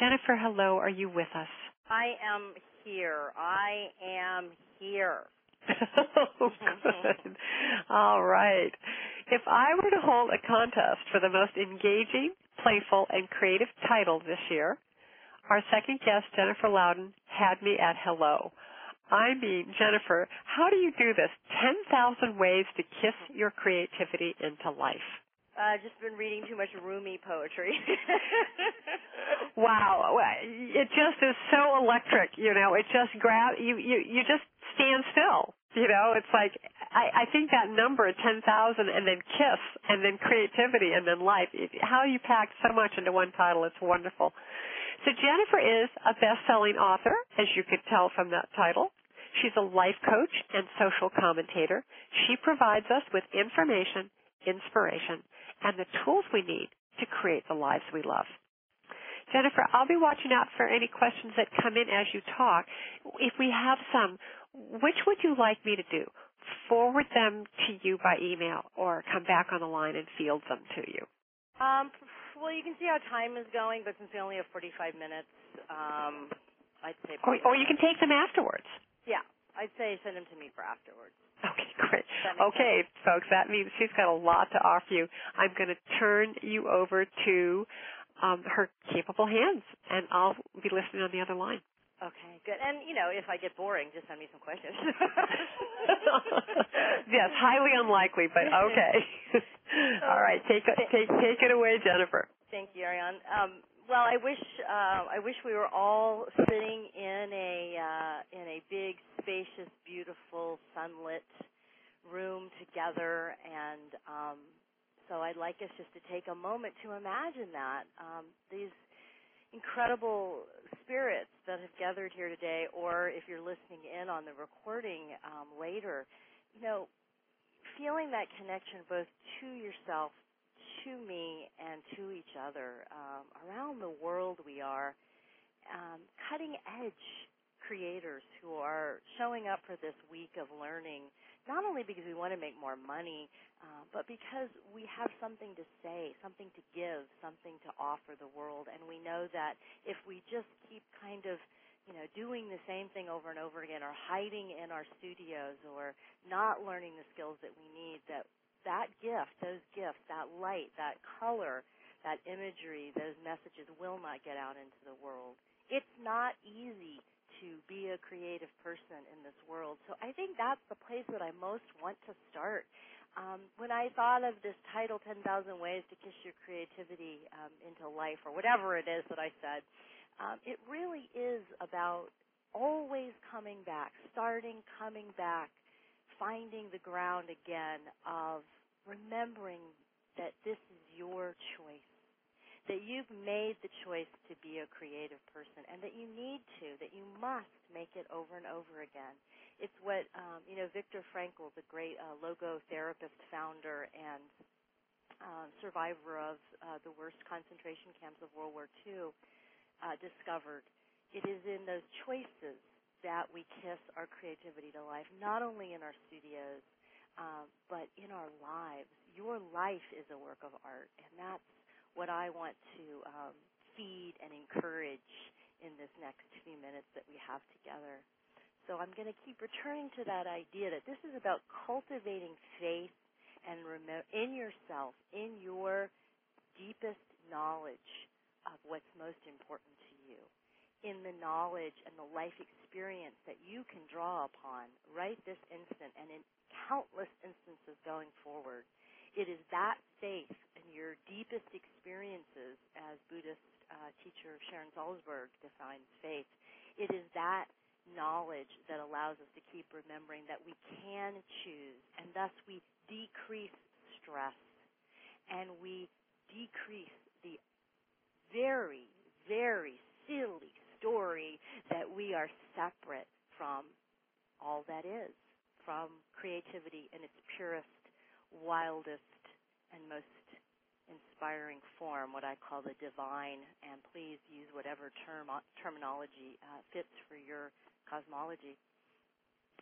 Jennifer, hello. Are you with us? I am here. I am here. Oh, good. All right. If I were to hold a contest for the most engaging, playful, and creative title this year, our second guest, Jennifer Louden, had me at hello. I mean, Jennifer, how do you do this? 10,000 ways to kiss your creativity into life. I've just been reading too much Rumi poetry. Wow. It just is so electric, you know. It just you just stand still. You know, it's like I think that number 10,000 and then kiss and then creativity and then life. How you packed so much into one title, it's wonderful. So Jennifer is a best-selling author, as you could tell from that title. She's a life coach and social commentator. She provides us with information, inspiration, and the tools we need to create the lives we love. Jennifer, I'll be watching out for any questions that come in as you talk. If we have some, which would you like me to do? Forward them to you by email or come back on the line and field them to you? Well, you can see how time is going, but since we only have 45 minutes, I'd say... Or you can take them afterwards. Yeah, I'd say send them to me for afterwards. Okay, great. Okay, folks, that means she's got a lot to offer you. I'm going to turn you over to her capable hands, and I'll be listening on the other line. Okay, good. And, you know, if I get boring, just send me some questions. Yes, highly unlikely, but okay. All right, take it away, Jennifer. Thank you, Ariane. Well, I wish we were all sitting in a big, spacious, beautiful, sunlit room together, and so I'd like us just to take a moment to imagine that these incredible spirits that have gathered here today, or if you're listening in on the recording later, you know, feeling that connection both to yourself, to me, and to each other. Around the world we are cutting-edge creators who are showing up for this week of learning, not only because we want to make more money, but because we have something to say, something to give, something to offer the world. And we know that if we just keep kind of, you know, doing the same thing over and over again, or hiding in our studios, or not learning the skills that we need, that gift, those gifts, that light, that color, that imagery, those messages will not get out into the world. It's not easy to be a creative person in this world. So I think that's the place that I most want to start. When I thought of this title, 10,000 Ways to Kiss Your Creativity into Life, or whatever it is that I said, it really is about always coming back, coming back, finding the ground again of remembering that this is your choice, that you've made the choice to be a creative person, and that you need to, that you must make it over and over again. It's what, Viktor Frankl, the great logotherapist founder and survivor of the worst concentration camps of World War II, discovered. It is in those choices that we kiss our creativity to life, not only in our studios, but in our lives. Your life is a work of art, and that's what I want to feed and encourage in this next few minutes that we have together. So I'm going to keep returning to that idea that this is about cultivating faith and in yourself, in your deepest knowledge of what's most important to you, in the knowledge and the life experience that you can draw upon right this instant and in countless instances going forward. It is that faith in your deepest experiences, as Buddhist teacher Sharon Salzberg defines faith. It is that knowledge that allows us to keep remembering that we can choose, and thus we decrease stress, and we decrease the very, very silly story that we are separate from all that is, from creativity in its purest, wildest, and most inspiring form, what I call the divine, and please use whatever terminology fits for your cosmology.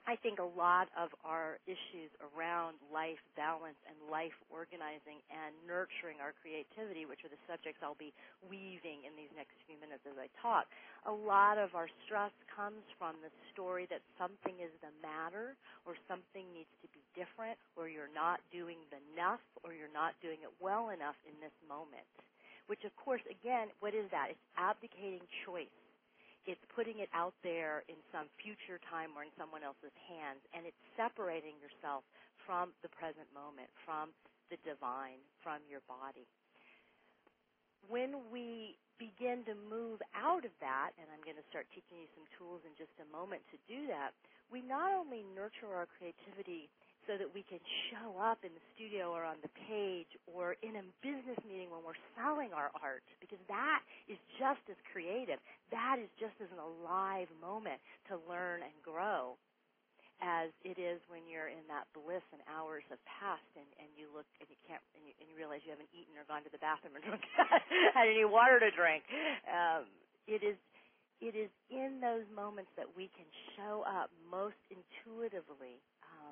I think a lot of our issues around life balance and life organizing and nurturing our creativity, which are the subjects I'll be weaving in these next few minutes as I talk, a lot of our stress comes from the story that something is the matter or something needs to be different or you're not doing enough or you're not doing it well enough in this moment, which, of course, again, what is that? It's abdicating choice. It's putting it out there in some future time or in someone else's hands, and it's separating yourself from the present moment, from the divine, from your body. When we begin to move out of that, and I'm going to start teaching you some tools in just a moment to do that, we not only nurture our creativity so that we can show up in the studio or on the page or in a business meeting when we're selling our art, because that is just as creative. That is just as an alive moment to learn and grow as it is when you're in that bliss and hours have passed and you look and you can't and you realize you haven't eaten or gone to the bathroom or drunk had any water to drink. It is in those moments that we can show up most intuitively,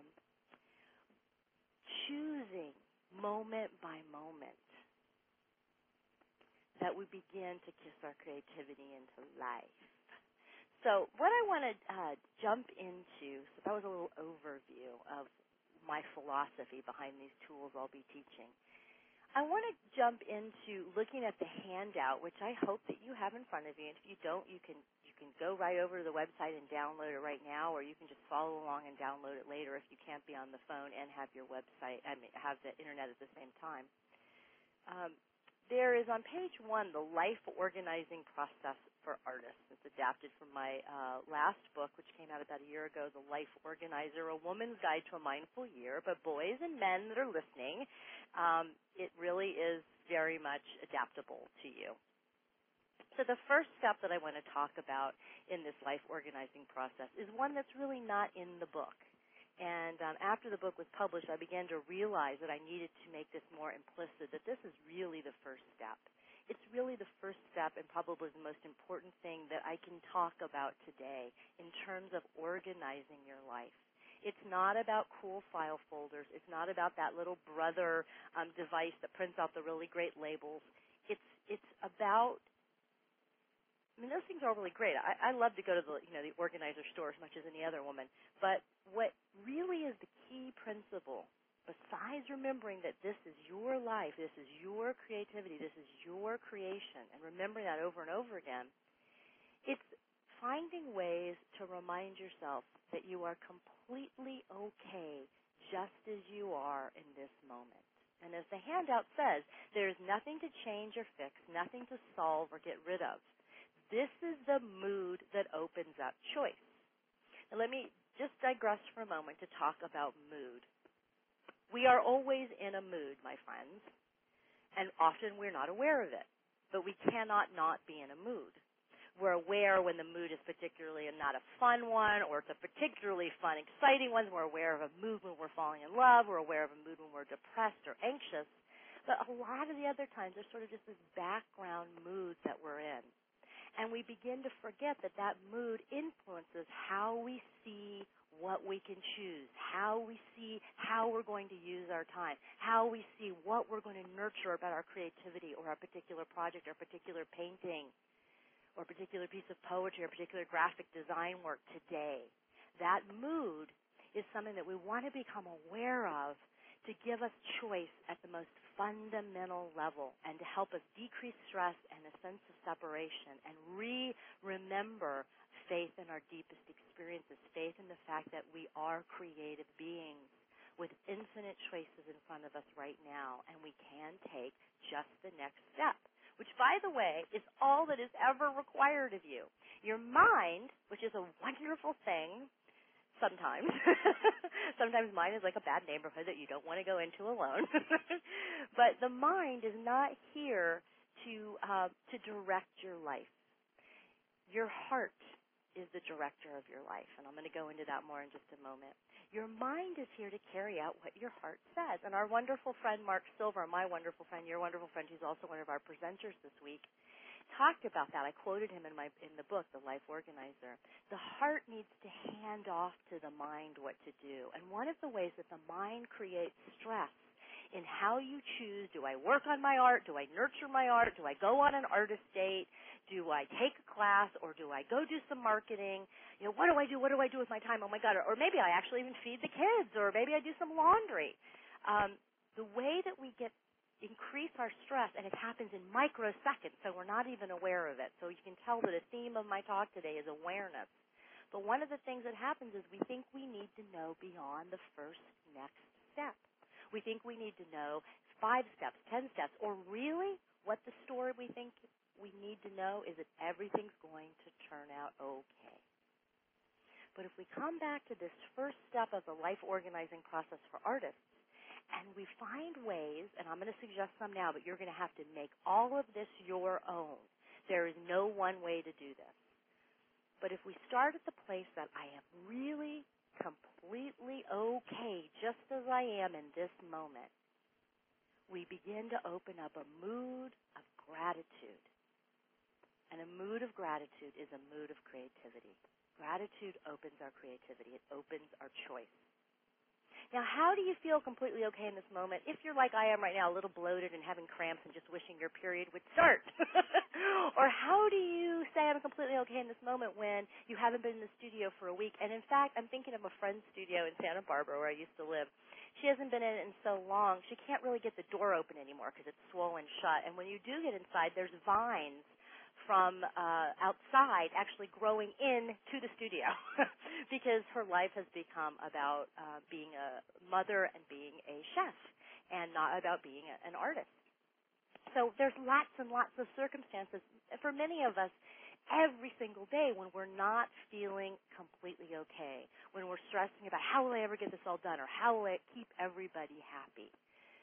choosing moment by moment, that we begin to kiss our creativity into life. So what I want to jump into, so that was a little overview of my philosophy behind these tools I'll be teaching. I want to jump into looking at the handout, which I hope that you have in front of you. And if you don't, you can go right over to the website and download it right now, or you can just follow along and download it later if you can't be on the phone and have your website, have the internet at the same time. There is on page 1 the life organizing process for artists. It's adapted from my last book, which came out about a year ago, The Life Organizer, A Woman's Guide to a Mindful Year. But boys and men that are listening, it really is very much adaptable to you. So the first step that I want to talk about in this life organizing process is one that's really not in the book. And after the book was published, I began to realize that I needed to make this more implicit, that this is really the first step. It's really the first step and probably the most important thing that I can talk about today in terms of organizing your life. It's not about cool file folders. It's not about that little brother device that prints out the really great labels. It's about, I mean, those things are all really great. I love to go to the organizer store as much as any other woman. But what really is the key principle, besides remembering that this is your life, this is your creativity, this is your creation, and remembering that over and over again, it's finding ways to remind yourself that you are completely okay just as you are in this moment. And as the handout says, there's nothing to change or fix, nothing to solve or get rid of. This is the mood that opens up choice. Now let me just digress for a moment to talk about mood. We are always in a mood, my friends, and often we're not aware of it. But we cannot not be in a mood. We're aware when the mood is particularly not a fun one or it's a particularly fun, exciting one. We're aware of a mood when we're falling in love. We're aware of a mood when we're depressed or anxious. But a lot of the other times there's sort of just this background mood that we're in. And we begin to forget that that mood influences how we see what we can choose, how we see how we're going to use our time, how we see what we're going to nurture about our creativity or our particular project or particular painting or particular piece of poetry or particular graphic design work today. That mood is something that we want to become aware of to give us choice at the most fundamental level and to help us decrease stress and a sense of separation and remember faith in our deepest experiences, faith in the fact that we are creative beings with infinite choices in front of us right now, and we can take just the next step, which, by the way, is all that is ever required of you. Your mind, which is a wonderful thing, sometimes. Sometimes mine is like a bad neighborhood that you don't want to go into alone. But the mind is not here to direct your life. Your heart is the director of your life, and I'm going to go into that more in just a moment. Your mind is here to carry out what your heart says. And our wonderful friend Mark Silver, my wonderful friend, your wonderful friend, who's also one of our presenters this week, talked about that. I quoted him in the book, The Life Organizer. The heart needs to hand off to the mind what to do. And one of the ways that the mind creates stress in how you choose, do I work on my art? Do I nurture my art? Do I go on an artist date? Do I take a class? Or do I go do some marketing? You know, what do I do? What do I do with my time? Oh, my God. Or maybe I actually even feed the kids, or maybe I do some laundry. The way that we increase our stress, and it happens in microseconds, so we're not even aware of it. So you can tell that a theme of my talk today is awareness. But one of the things that happens is we think we need to know beyond the first next step. We think we need to know 5 steps, 10 steps, or really what the story we think we need to know is that everything's going to turn out okay. But if we come back to this first step of the life organizing process for artists, and we find ways, and I'm going to suggest some now, but you're going to have to make all of this your own. There is no one way to do this. But if we start at the place that I am really completely okay just as I am in this moment, we begin to open up a mood of gratitude. And a mood of gratitude is a mood of creativity. Gratitude opens our creativity. It opens our choice. Now, how do you feel completely okay in this moment if you're like I am right now, a little bloated and having cramps and just wishing your period would start? Or how do you say I'm completely okay in this moment when you haven't been in the studio for a week? And in fact, I'm thinking of a friend's studio in Santa Barbara where I used to live. She hasn't been in it in so long, she can't really get the door open anymore because it's swollen shut. And when you do get inside, there's vines from outside actually growing into the studio because her life has become about being a mother and being a chef and not about being an artist. So there's lots and lots of circumstances for many of us every single day when we're not feeling completely okay, when we're stressing about how will I ever get this all done or how will I keep everybody happy.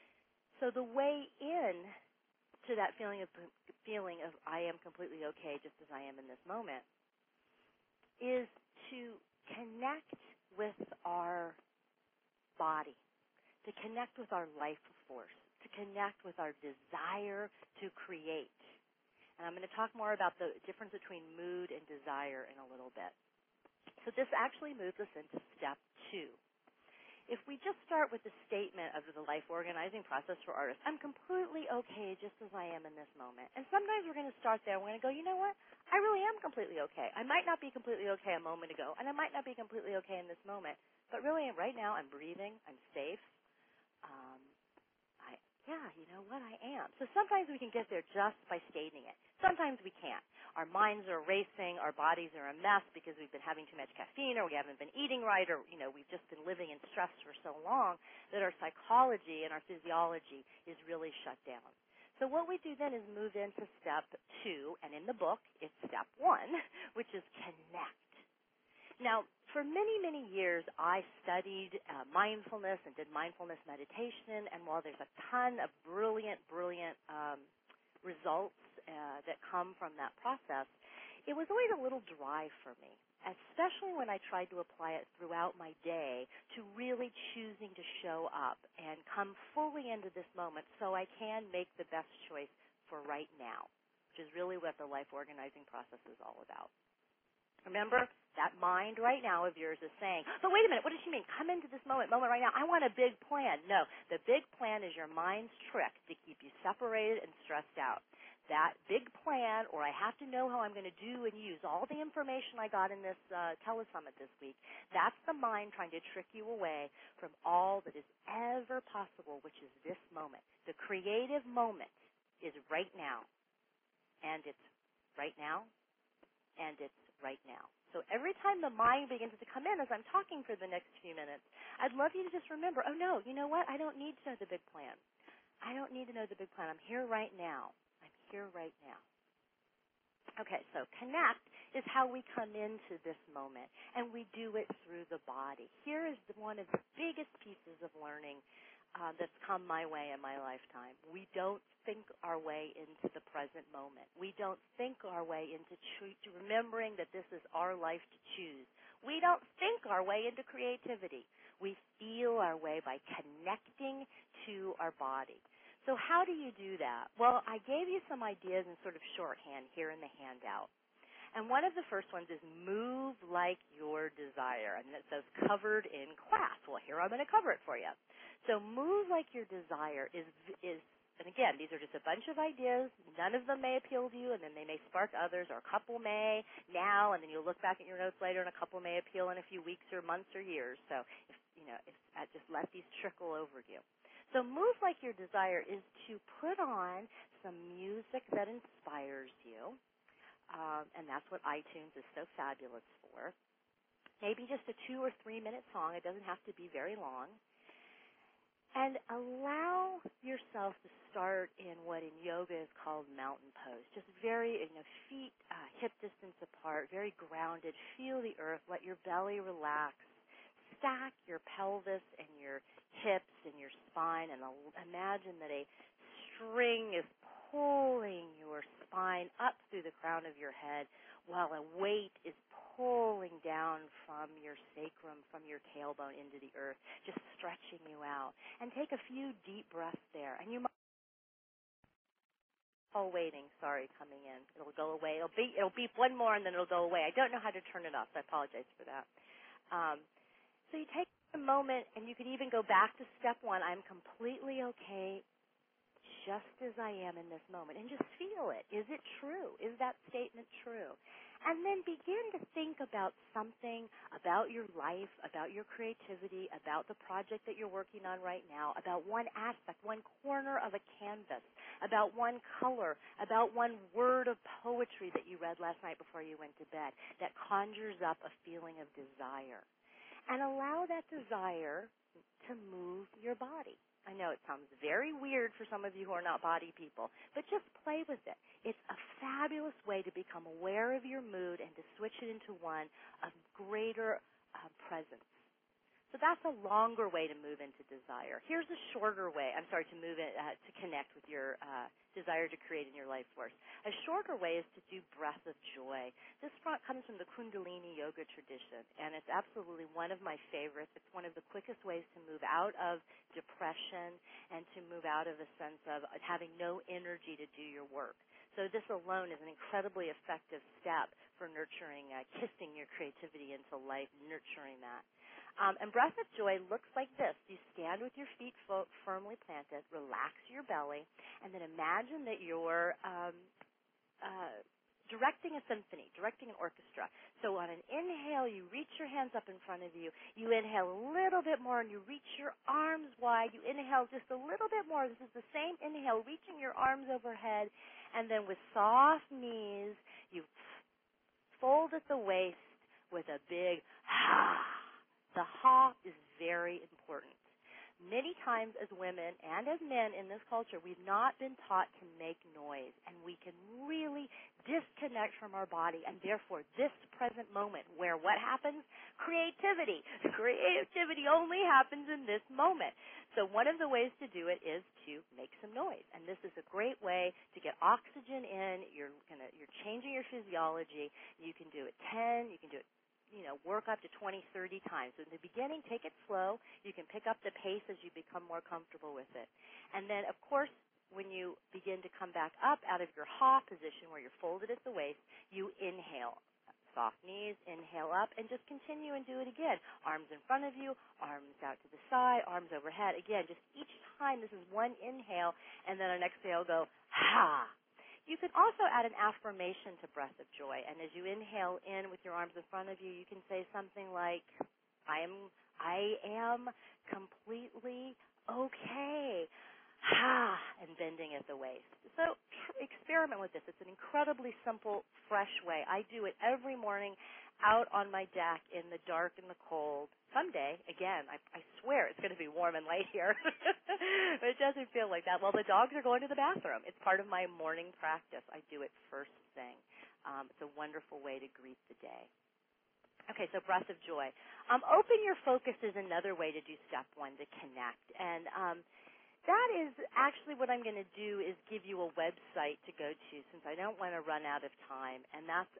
So the way in to that feeling of I am completely okay just as I am in this moment is to connect with our body, to connect with our life force, to connect with our desire to create. And I'm going to talk more about the difference between mood and desire in a little bit. So this actually moves us into step 2. If we just start with the statement of the life organizing process for artists, I'm completely okay just as I am in this moment. And sometimes we're going to start there and we're going to go, you know what? I really am completely okay. I might not be completely okay a moment ago, and I might not be completely okay in this moment, but really right now I'm breathing, I'm safe. You know what? I am. So sometimes we can get there just by stating it. Sometimes we can't. Our minds are racing, our bodies are a mess because we've been having too much caffeine or we haven't been eating right or, we've just been living in stress for so long that our psychology and our physiology is really shut down. So what we do then is move into step 2, and in the book it's step 1, which is connect. Now, for many, many years, I studied mindfulness and did mindfulness meditation, and while there's a ton of brilliant results that come from that process, it was always a little dry for me, especially when I tried to apply it throughout my day to really choosing to show up and come fully into this moment so I can make the best choice for right now, which is really what the life organizing process is all about. Remember, that mind right now of yours is saying, but wait a minute, what does she mean? Come into this moment right now. I want a big plan. No, the big plan is your mind's trick to keep you separated and stressed out. That big plan, or I have to know how I'm going to do and use all the information I got in this telesummit this week, that's the mind trying to trick you away from all that is ever possible, which is this moment. The creative moment is right now, and it's right now, and it's right now. So every time the mind begins to come in as I'm talking for the next few minutes, I'd love you to just remember, oh, no, you know what? I don't need to know the big plan. I don't need to know the big plan. I'm here right now. I'm here right now. Okay, so connect is how we come into this moment, and we do it through the body. Here is one of the biggest pieces of learning that's come my way in my lifetime. We don't think our way into the present moment. We don't think our way into remembering that this is our life to choose. We don't think our way into creativity. We feel our way by connecting to our body. So how do you do that? Well, I gave you some ideas in sort of shorthand here in the handout. And one of the first ones is move like your desire. And it says covered in class. Well, here I'm going to cover it for you. So move like your desire is and again, these are just a bunch of ideas. None of them may appeal to you, and then they may spark others, or a couple may now, and then you'll look back at your notes later, and a couple may appeal in a few weeks or months or years. So if just let these trickle over you. So move like your desire is to put on some music that inspires you. And that's what iTunes is so fabulous for. Maybe just a 2 or 3 minute song. It doesn't have to be very long. And allow yourself to start in what in yoga is called mountain pose. Just very, feet hip distance apart, very grounded. Feel the earth. Let your belly relax. Stack your pelvis and your hips and your spine, and imagine that a string is pulling your spine up through the crown of your head while a weight is pulling down from your sacrum, from your tailbone into the earth, just stretching you out. And take a few deep breaths there. And you might waiting, sorry, coming in. It'll go away. It'll beep one more and then it'll go away. I don't know how to turn it off, so I apologize for that. So you take a moment, and you can even go back to step one. I'm completely okay just as I am in this moment, and just feel it. Is it true? Is that statement true? And then begin to think about something, about your life, about your creativity, about the project that you're working on right now, about one aspect, one corner of a canvas, about one color, about one word of poetry that you read last night before you went to bed that conjures up a feeling of desire. And allow that desire to move your body. I know it sounds very weird for some of you who are not body people, but just play with it. It's a fabulous way to become aware of your mood and to switch it into one of greater presence. So that's a longer way to move into desire. Here's a shorter way, to move it, to connect with your desire to create in your life force. A shorter way is to do breath of joy. This comes from the Kundalini yoga tradition, and it's absolutely one of my favorites. It's one of the quickest ways to move out of depression and to move out of a sense of having no energy to do your work. So this alone is an incredibly effective step for nurturing, kissing your creativity into life, nurturing that. And breath of joy looks like this. You stand with your feet firmly planted, relax your belly, and then imagine that you're directing a symphony, directing an orchestra. So on an inhale, you reach your hands up in front of you. You inhale a little bit more, and you reach your arms wide. You inhale just a little bit more. This is the same inhale, reaching your arms overhead. And then with soft knees, you fold at the waist with a big ha. The ha is very important. Many times as women and as men in this culture, we've not been taught to make noise, and we can really disconnect from our body, and therefore this present moment where what happens? Creativity. Creativity only happens in this moment. So one of the ways to do it is to make some noise, and this is a great way to get oxygen in. You're changing your physiology. You can do it 10, you can do it work up to 20, 30 times. So in the beginning, take it slow. You can pick up the pace as you become more comfortable with it. And then, of course, when you begin to come back up out of your ha position where you're folded at the waist, you inhale. Soft knees, inhale up, and just continue and do it again. Arms in front of you, arms out to the side, arms overhead. Again, just each time this is one inhale, and then an exhale, go ha. You can also add an affirmation to breath of joy, and as you inhale in with your arms in front of you, you can say something like, I am completely okay, and bending at the waist. So experiment with this. It's an incredibly simple, fresh way. I do it every morning out on my deck in the dark and the cold. Someday, again, I swear it's going to be warm and light here, but it doesn't feel like that. Well, the dogs are going to the bathroom. It's part of my morning practice. I do it first thing. It's a wonderful way to greet the day. Okay, so breath of joy. Open your focus is another way to do step one, to connect. And that is actually what I'm going to do is give you a website to go to since I don't want to run out of time, and that's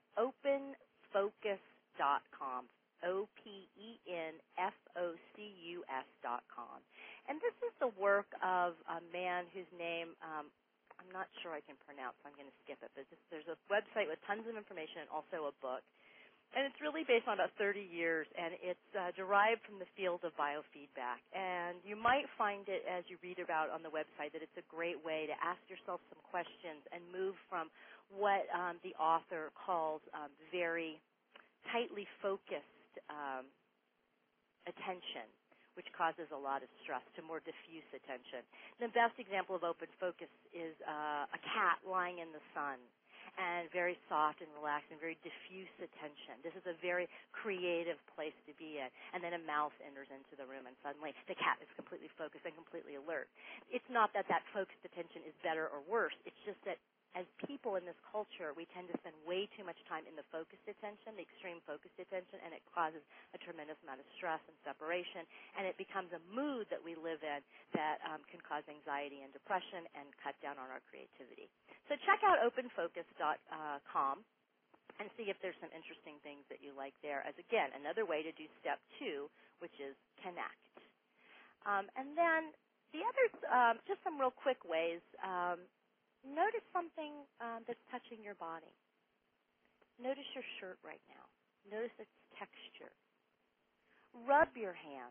openfocus.com. OpenFocus.com. And this is the work of a man whose name I'm not sure I can pronounce, so I'm going to skip it. But there's a website with tons of information and also a book. And it's really based on about 30 years, and it's derived from the field of biofeedback. And you might find it, as you read about on the website, that it's a great way to ask yourself some questions and move from what the author calls very tightly focused attention, which causes a lot of stress, to more diffuse attention. The best example of open focus is a cat lying in the sun, and very soft and relaxed and very diffuse attention. This is a very creative place to be in. And then a mouse enters into the room, and suddenly the cat is completely focused and completely alert. It's not that that focused attention is better or worse. It's just that as people in this culture, we tend to spend way too much time in the focused attention, the extreme focused attention, and it causes a tremendous amount of stress and separation, and it becomes a mood that we live in that can cause anxiety and depression and cut down on our creativity. So check out openfocus.com and see if there's some interesting things that you like there as, again, another way to do step 2, which is connect. And then the other, just some real quick ways, notice something that's touching your body. Notice your shirt right now. Notice its texture. Rub your hands.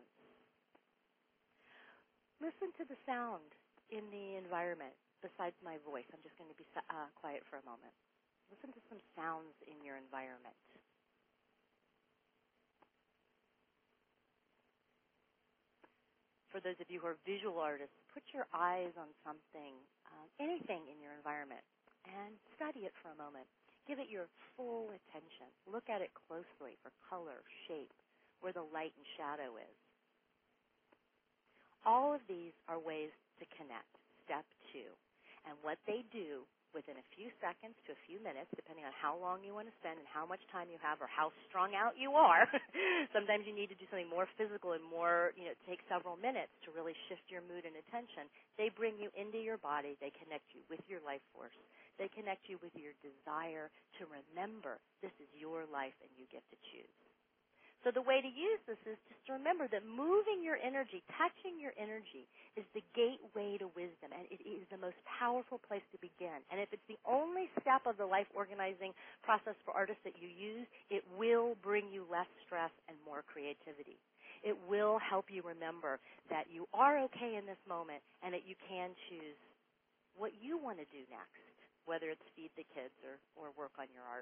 Listen to the sound in the environment besides my voice. I'm just going to be quiet for a moment. Listen to some sounds in your environment. For those of you who are visual artists, put your eyes on something, anything in your environment, and study it for a moment. Give it your full attention. Look at it closely for color, shape, where the light and shadow is. All of these are ways to connect, step 2. And what they do within a few seconds to a few minutes, depending on how long you want to spend and how much time you have or how strung out you are. Sometimes you need to do something more physical and more, take several minutes to really shift your mood and attention. They bring you into your body. They connect you with your life force. They connect you with your desire to remember this is your life and you get to choose. So the way to use this is just to remember that moving your energy, touching your energy, is the gateway to wisdom, and it is the most powerful place to begin. And if it's the only step of the life organizing process for artists that you use, it will bring you less stress and more creativity. It will help you remember that you are okay in this moment and that you can choose what you want to do next, whether it's feed the kids or work on your art.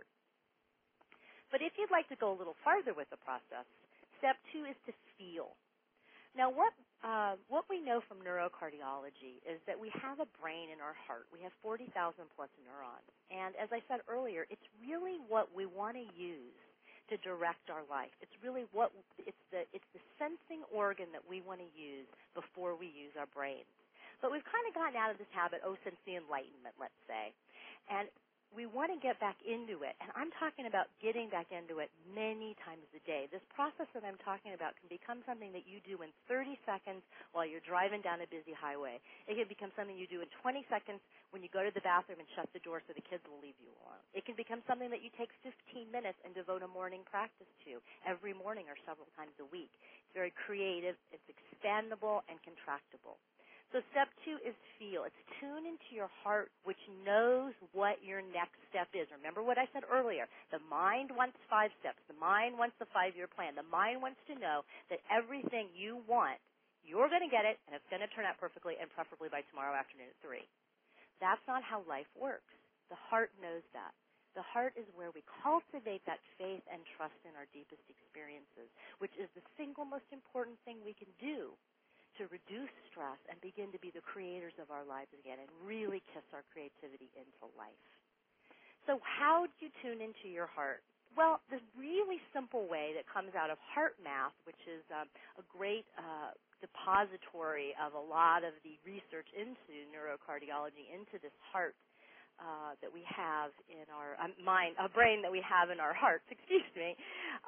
But if you'd like to go a little farther with the process, step 2 is to feel. Now, what we know from neurocardiology is that we have a brain in our heart. We have 40,000 plus neurons. And as I said earlier, it's really what we want to use to direct our life. It's really it's the sensing organ that we want to use before we use our brains. But we've kind of gotten out of this habit, since the Enlightenment, let's say. And we want to get back into it, and I'm talking about getting back into it many times a day. This process that I'm talking about can become something that you do in 30 seconds while you're driving down a busy highway. It can become something you do in 20 seconds when you go to the bathroom and shut the door so the kids will leave you alone. It can become something that you take 15 minutes and devote a morning practice to every morning or several times a week. It's very creative, it's expandable, and contractible. So step 2 is feel. It's tune into your heart, which knows what your next step is. Remember what I said earlier. The mind wants 5 steps. The mind wants the 5-year plan. The mind wants to know that everything you want, you're going to get it, and it's going to turn out perfectly, and preferably by tomorrow afternoon at 3. That's not how life works. The heart knows that. The heart is where we cultivate that faith and trust in our deepest experiences, which is the single most important thing we can do to reduce stress and begin to be the creators of our lives again and really kiss our creativity into life. So how do you tune into your heart? Well, the really simple way that comes out of HeartMath, which is a great depository of a lot of the research into neurocardiology, into this heart that we have in our brain that we have in our hearts, excuse me.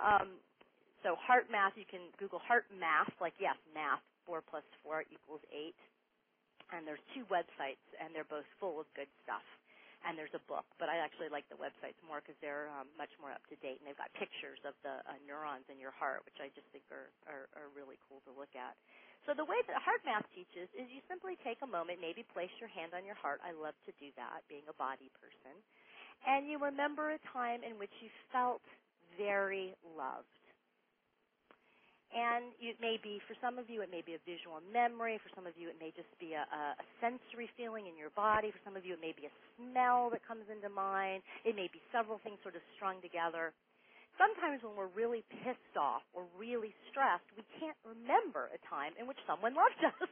So HeartMath, you can Google HeartMath, math. 4 plus 4 equals 8. And there's 2 websites, and they're both full of good stuff. And there's a book, but I actually like the websites more because they're much more up to date, and they've got pictures of the neurons in your heart, which I just think are really cool to look at. So the way that heart math teaches is you simply take a moment, maybe place your hand on your heart. I love to do that, being a body person. And you remember a time in which you felt very loved. And it may be, for some of you, it may be a visual memory. For some of you, it may just be a sensory feeling in your body. For some of you, it may be a smell that comes into mind. It may be several things sort of strung together. Sometimes when we're really pissed off or really stressed, we can't remember a time in which someone loved us.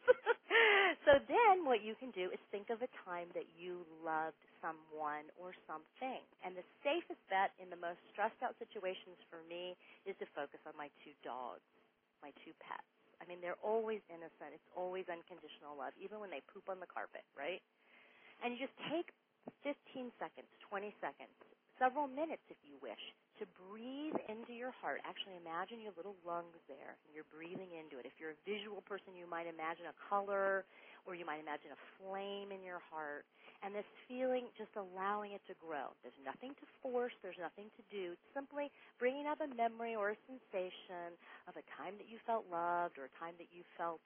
So then what you can do is think of a time that you loved someone or something. And the safest bet in the most stressed out situations for me is to focus on my two dogs, my two pets. I mean, they're always innocent. It's always unconditional love, even when they poop on the carpet, right? And you just take 15 seconds, 20 seconds, several minutes if you wish, to breathe into your heart. Actually, imagine your little lungs there, and you're breathing into it. If you're a visual person, you might imagine a color, or you might imagine a flame in your heart. And this feeling, just allowing it to grow. There's nothing to force. There's nothing to do. It's simply bringing up a memory or a sensation of a time that you felt loved or a time that you felt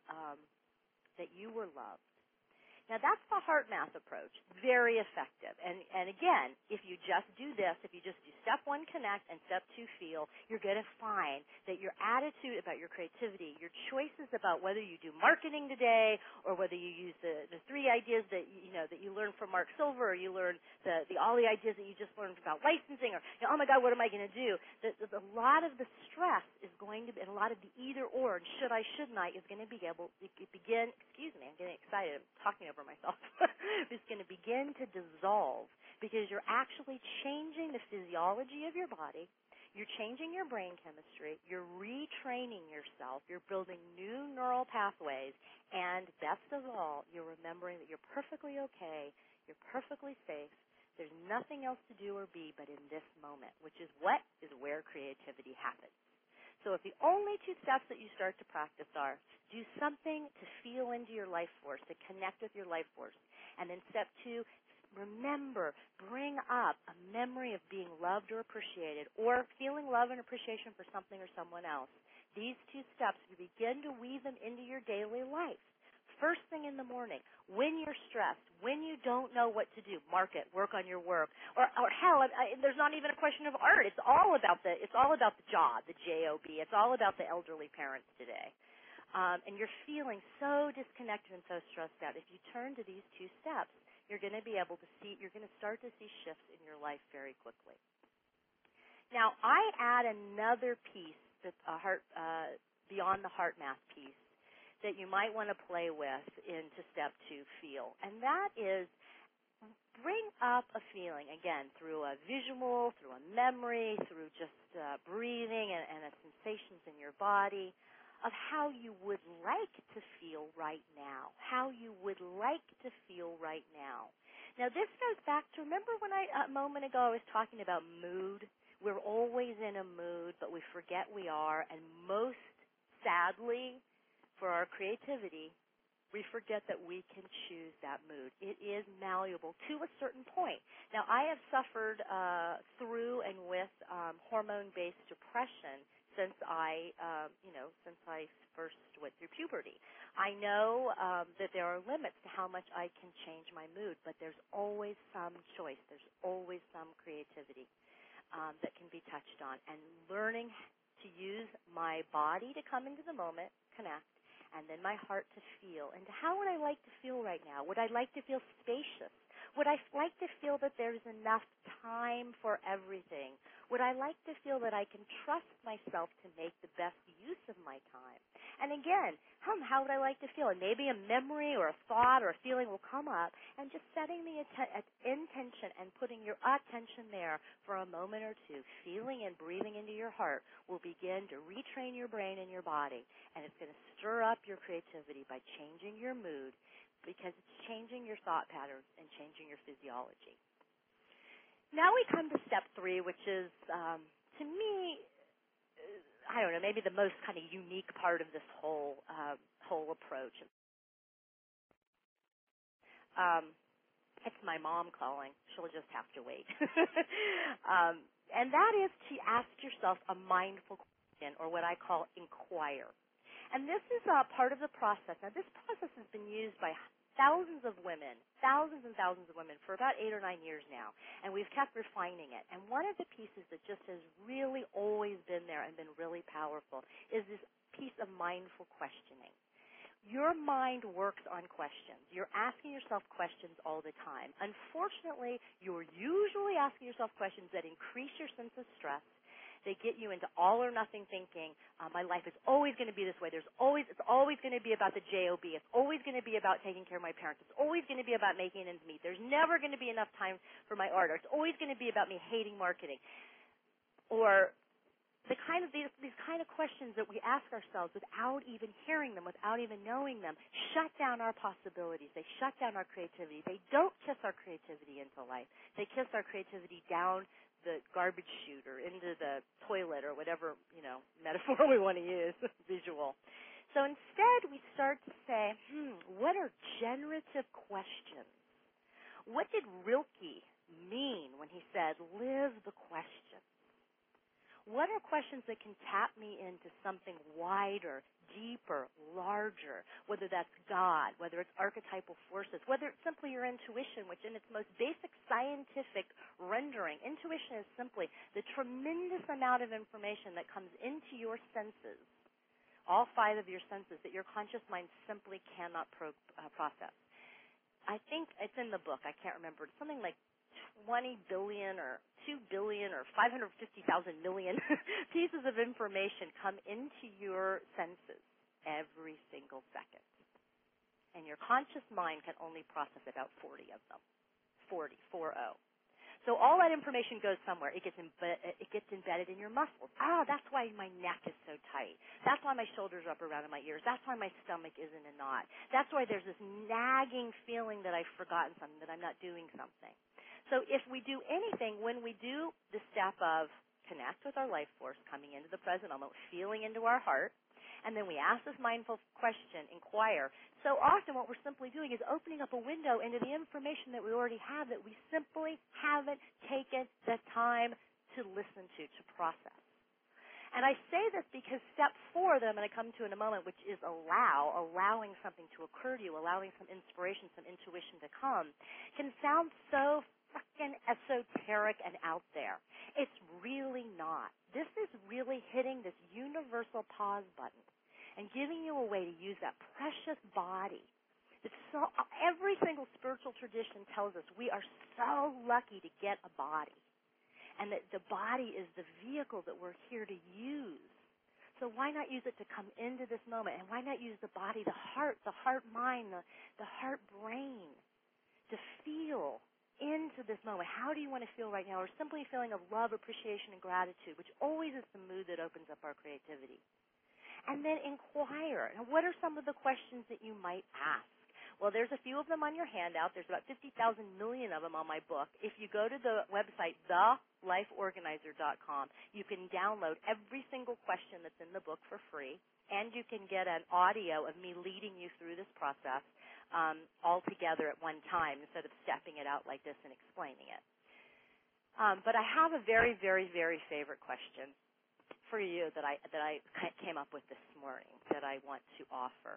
that you were loved. Now, that's the heart math approach. Very effective. And again, if you just do this, if you just do step 1, connect, and step 2, feel, you're going to find that your attitude about your creativity, your choices about whether you do marketing today or whether you use the 3 ideas that you learned from Mark Silver, or you learn all the ideas that you just learned about licensing, or oh my God, what am I going to do? A lot of the stress is going to be, and a lot of the either or, and should I, shouldn't I, is going to begin. Excuse me, I'm getting excited. I'm talking over myself. It's going to begin to dissolve because you're actually changing the physiology of your body. You're changing your brain chemistry. You're retraining yourself. You're building new neural pathways. And best of all, you're remembering that you're perfectly okay. You're perfectly safe. There's nothing else to do or be but in this moment, which is where creativity happens. So if the only 2 steps that you start to practice are do something to feel into your life force, to connect with your life force, and then step 2, remember, bring up a memory of being loved or appreciated or feeling love and appreciation for something or someone else. These 2 steps, you begin to weave them into your daily life. First thing in the morning, when you're stressed, when you don't know what to do, market, work on your work, or hell, there's not even a question of art. It's all about the job, the job. It's all about the elderly parents today, and you're feeling so disconnected and so stressed out. If you turn to these 2 steps, you're going to be able to see. You're going to start to see shifts in your life very quickly. Now, I add another piece that's beyond the heart math piece that you might want to play with into step 2, feel. And that is bring up a feeling, again, through a visual, through a memory, through just breathing and sensations in your body of how you would like to feel right now, how you would like to feel right now. Now, this goes back to, remember when a moment ago I was talking about mood? We're always in a mood, but we forget we are, and most sadly, for our creativity, we forget that we can choose that mood. It is malleable to a certain point. Now, I have suffered through and with hormone-based depression since I first went through puberty. I know that there are limits to how much I can change my mood, but there's always some choice. There's always some creativity that can be touched on. And learning to use my body to come into the moment, connect, and then my heart to feel. And how would I like to feel right now? Would I like to feel spacious? Would I like to feel that there's enough time for everything? Would I like to feel that I can trust myself to make the best use of my time? And again, how would I like to feel? And maybe a memory or a thought or a feeling will come up, and just setting the intention and putting your attention there for a moment or two, feeling and breathing into your heart, will begin to retrain your brain and your body. And it's going to stir up your creativity by changing your mood, because it's changing your thought patterns and changing your physiology. Now we come to step 3, which is, to me, I don't know, maybe the most kind of unique part of this whole approach. It's my mom calling. She'll just have to wait. And that is to ask yourself a mindful question, or what I call inquire. And this is part of the process. Now, this process has been used by thousands and thousands of women for about 8 or 9 years now, and we've kept refining it. And one of the pieces that just has really always been there and been really powerful is this piece of mindful questioning. Your mind works on questions. You're asking yourself questions all the time. Unfortunately, you're usually asking yourself questions that increase your sense of stress. They get you into all or nothing thinking. My life is always going to be this way. It's always going to be about the job. It's always going to be about taking care of my parents. It's always going to be about making ends meet. There's never going to be enough time for my art. Or it's always going to be about me hating marketing. Or these kind of questions that we ask ourselves without even hearing them, without even knowing them, shut down our possibilities. They shut down our creativity. They don't kiss our creativity into life. They kiss our creativity down the garbage chute or into the toilet or whatever, metaphor we want to use, visual. So instead we start to say, what are generative questions? What did Rilke mean when he said, live the question? What are questions that can tap me into something wider, deeper, larger, whether that's God, whether it's archetypal forces, whether it's simply your intuition, which in its most basic scientific rendering, intuition is simply the tremendous amount of information that comes into your senses, all 5 of your senses, that your conscious mind simply cannot process. I think it's in the book. I can't remember. It's something like 20 billion or 2 billion or 550,000 million pieces of information come into your senses every single second. And your conscious mind can only process about 40 of them. 40. So all that information goes somewhere. It gets embedded in your muscles. That's why my neck is so tight. That's why my shoulders are up around in my ears. That's why my stomach is in a knot. That's why there's this nagging feeling that I've forgotten something, that I'm not doing something. So if we do anything, when we do the step of connect with our life force, coming into the present moment, feeling into our heart, and then we ask this mindful question, inquire, so often what we're simply doing is opening up a window into the information that we already have that we simply haven't taken the time to listen to process. And I say this because step 4 that I'm going to come to in a moment, which is allowing something to occur to you, allowing some inspiration, some intuition to come, can sound so freaking esoteric and out there. It's really not. This is really hitting this universal pause button and giving you a way to use that precious body. Every single spiritual tradition tells us we are so lucky to get a body, and that the body is the vehicle that we're here to use. So why not use it to come into this moment? And why not use the body, the heart mind, the heart brain, to feel into this moment? How do you want to feel right now? Or simply a feeling of love, appreciation, and gratitude, which always is the mood that opens up our creativity. And then inquire. Now, what are some of the questions that you might ask? Well, there's a few of them on your handout. There's about 50,000 million of them on my book. If you go to the website, thelifeorganizer.com, you can download every single question that's in the book for free, and you can get an audio of me leading you through this process all together at one time instead of stepping it out like this and explaining it. But I have a very, very, very favorite question for you that I came up with this morning that I want to offer.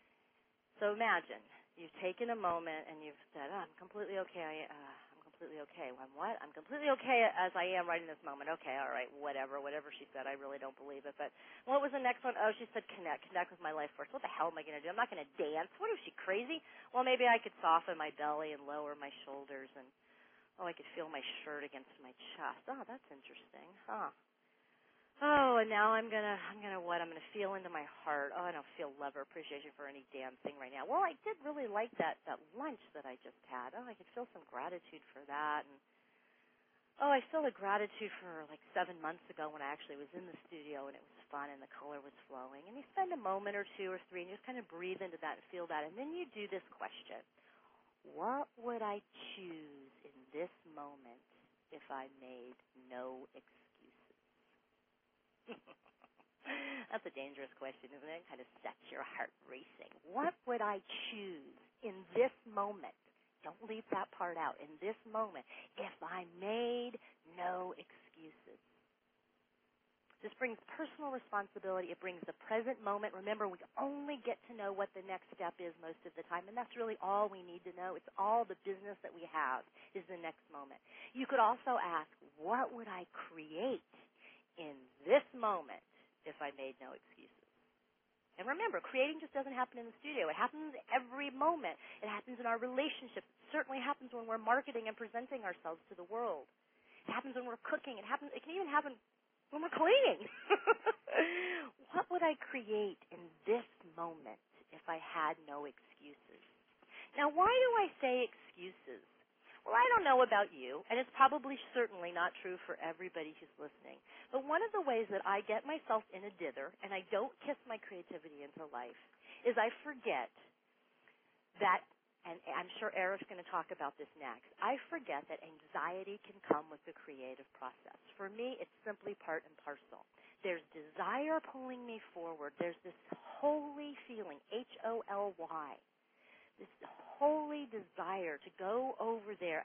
So imagine you've taken a moment and you've said, I'm completely okay. I'm completely okay. I'm what? I'm completely okay as I am right in this moment. Okay, all right, whatever she said. I really don't believe it. But what was the next one? Oh, she said connect with my life force. What the hell am I going to do? I'm not going to dance. What is she, crazy? Well, maybe I could soften my belly and lower my shoulders, and I could feel my shirt against my chest. Oh, that's interesting. Oh, and now I'm gonna feel into my heart. Oh, I don't feel love or appreciation for any damn thing right now. Well, I did really like that lunch that I just had. Oh, I could feel some gratitude for that. And I feel a gratitude for like 7 months ago when I actually was in the studio and it was fun and the color was flowing. And you spend a moment or 2 or 3 and you just kind of breathe into that and feel that. And then you do this question: what would I choose in this moment if I made no excuses? That's a dangerous question, isn't it? It kind of sets your heart racing. What would I choose in this moment? Don't leave that part out. In this moment, if I made no excuses. This brings personal responsibility. It brings the present moment. Remember, we only get to know what the next step is most of the time, and that's really all we need to know. It's all the business that we have is the next moment. You could also ask, what would I create in this moment if I made no excuses? And remember, creating just doesn't happen in the studio. It happens every moment. It happens in our relationships. It certainly happens when we're marketing and presenting ourselves to the world. It happens when we're cooking. It can even happen when we're cleaning. What would I create in this moment if I had no excuses? Now, why do I say excuses? Well, I don't know about you, and it's probably certainly not true for everybody who's listening, but one of the ways that I get myself in a dither and I don't kiss my creativity into life is I forget that, and I'm sure Eric's going to talk about this next, I forget that anxiety can come with the creative process. For me, it's simply part and parcel. There's desire pulling me forward. There's this holy feeling, Holy, this holy desire to go over there.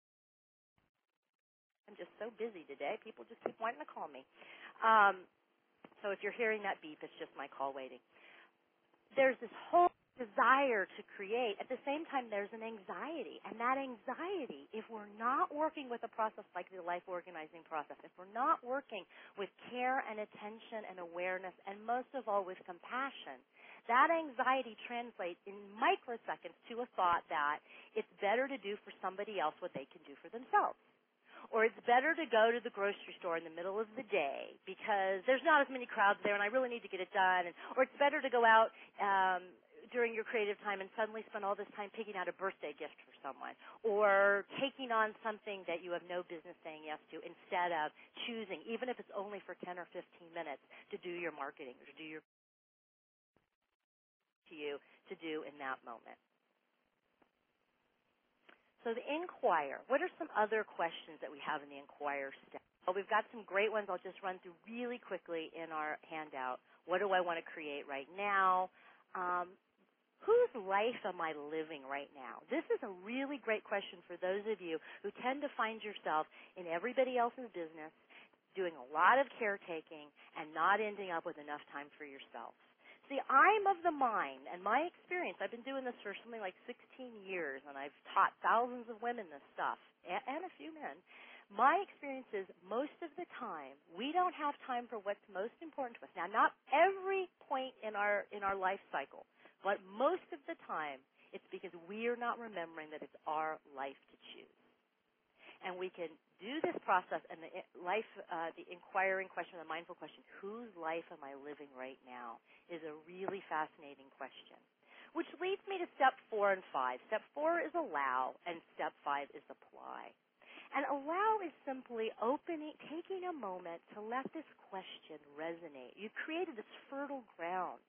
I'm just so busy today. People just keep wanting to call me. So if you're hearing that beep, it's just my call waiting. There's this whole desire to create. At the same time, there's an anxiety. And that anxiety, if we're not working with a process like the life organizing process, if we're not working with care and attention and awareness, and most of all with compassion, that anxiety translates in microseconds to a thought that it's better to do for somebody else what they can do for themselves. Or it's better to go to the grocery store in the middle of the day because there's not as many crowds there and I really need to get it done. Or it's better to go out during your creative time and suddenly spend all this time picking out a birthday gift for someone. Or taking on something that you have no business saying yes to instead of choosing, even if it's only for 10 or 15 minutes, to do your marketing or to do your to you to do in that moment. So the inquire, what are some other questions that we have in the inquire step? Well, we've got some great ones I'll just run through really quickly in our handout. What do I want to create right now? Whose life am I living right now? This is a really great question for those of you who tend to find yourself in everybody else's business, doing a lot of caretaking, and not ending up with enough time for yourself. See, I'm of the mind, and my experience, I've been doing this for something like 16 years, and I've taught thousands of women this stuff, and a few men. My experience is most of the time, we don't have time for what's most important to us. Now, not every point in our life cycle, but most of the time, it's because we are not remembering that it's our life to choose. And we can do this process and the inquiring question, the mindful question, whose life am I living right now, is a really fascinating question. Which leads me to step 4 and 5. Step 4 is allow, and step 5 is apply. And allow is simply taking a moment to let this question resonate. You created this fertile ground,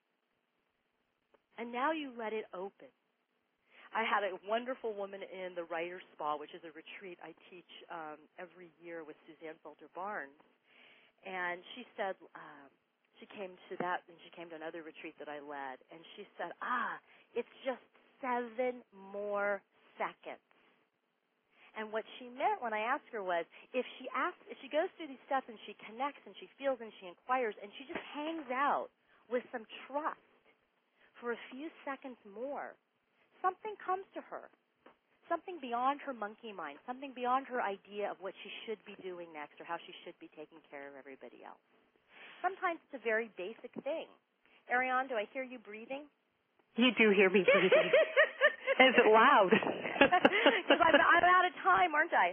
and now you let it open. I had a wonderful woman in the Writer's Spa, which is a retreat I teach every year with Suzanne Felter Barnes. And she said, she came to that, and she came to another retreat that I led, and she said, it's just 7 more seconds. And what she meant when I asked her was, if she goes through these steps and she connects and she feels and she inquires and she just hangs out with some trust for a few seconds more, something comes to her, something beyond her monkey mind, something beyond her idea of what she should be doing next or how she should be taking care of everybody else. Sometimes it's a very basic thing. Ariane, do I hear you breathing? You do hear me breathing. Is it loud? Because I'm out of time, aren't I?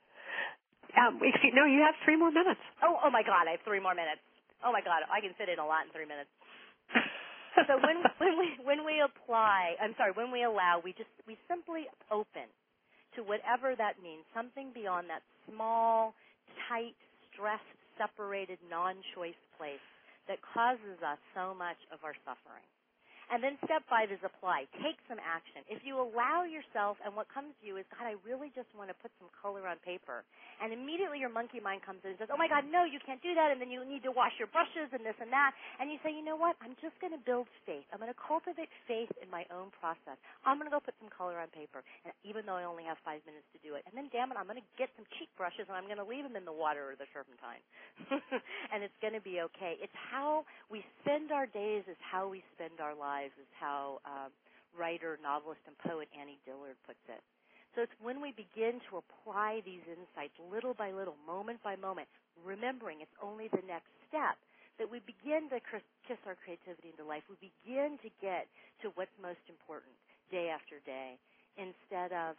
No, you have 3 more minutes. Oh my God, I have 3 more minutes. Oh my God, I can fit in a lot in 3 minutes. So when we allow, we simply open to whatever that means, something beyond that small, tight, stressed, separated, non-choice place that causes us so much of our suffering. And then step 5 is apply. Take some action. If you allow yourself, and what comes to you is, God, I really just want to put some color on paper. And immediately your monkey mind comes in and says, oh, my God, no, you can't do that. And then you need to wash your brushes and this and that. And you say, you know what? I'm just going to build faith. I'm going to cultivate faith in my own process. I'm going to go put some color on paper, and even though I only have 5 minutes to do it. And then, damn it, I'm going to get some cheap brushes, and I'm going to leave them in the water or the turpentine. And it's going to be okay. It's how we spend our days is how we spend our lives, is how writer, novelist, and poet Annie Dillard puts it. So it's when we begin to apply these insights little by little, moment by moment, remembering it's only the next step, that we begin to kiss our creativity into life. We begin to get to what's most important day after day, instead of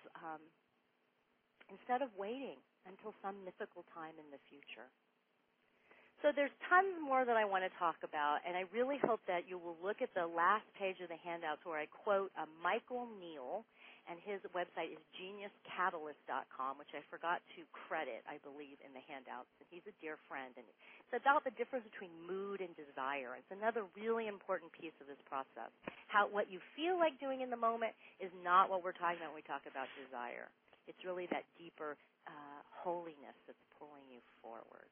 waiting until some mythical time in the future. So there's tons more that I want to talk about, and I really hope that you will look at the last page of the handouts where I quote Michael Neal, and his website is geniuscatalyst.com, which I forgot to credit, I believe, in the handouts. And he's a dear friend, and it's about the difference between mood and desire. It's another really important piece of this process. How what you feel like doing in the moment is not what we're talking about when we talk about desire. It's really that deeper holiness that's pulling you forward.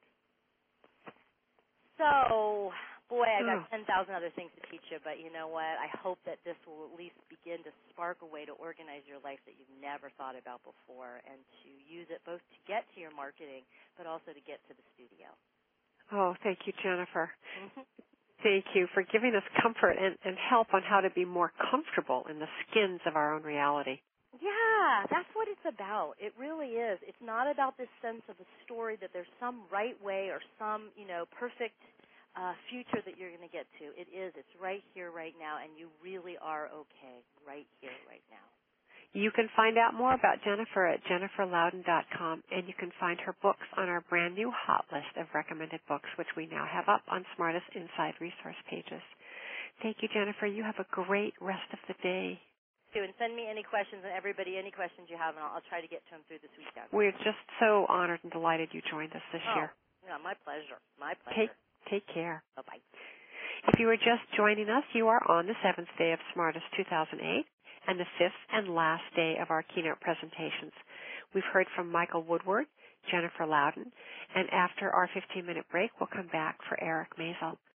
So, boy, I got 10,000 other things to teach you, but you know what? I hope that this will at least begin to spark a way to organize your life that you've never thought about before, and to use it both to get to your marketing, but also to get to the studio. Oh, thank you, Jennifer. Thank you for giving us comfort and help on how to be more comfortable in the skins of our own reality. Yeah, that's what it's about. It really is. It's not about this sense of a story that there's some right way or some, perfect future that you're going to get to. It is. It's right here, right now, and you really are okay right here, right now. You can find out more about Jennifer at jenniferlouden.com, and you can find her books on our brand new hot list of recommended books, which we now have up on Smartest Inside resource pages. Thank you, Jennifer. You have a great rest of the day. And send me any questions, and everybody any questions you have, and I'll try to get to them through this weekend. We're just so honored and delighted you joined us this year. Yeah, my pleasure. My pleasure. Take care. Bye-bye. If you are just joining us, you are on the 7th day of Smartest 2008 and the 5th and last day of our keynote presentations. We've heard from Michael Woodward, Jennifer Louden, and after our 15-minute break, we'll come back for Eric Maisel.